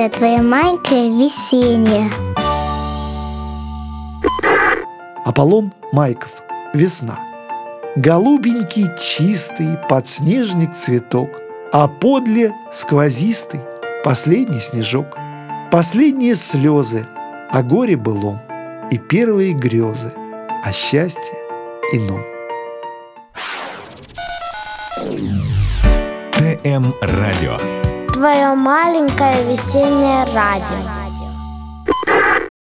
маленькое твое маленькое весеннее. Аполлон Майков. Весна. Голубенький, чистый подснежник цветок, а подле сквозистый последний снежок. Последние слезы о горе былом и первые грезы о счастье ином. ТМ Радио. Твое маленькое весеннее радио.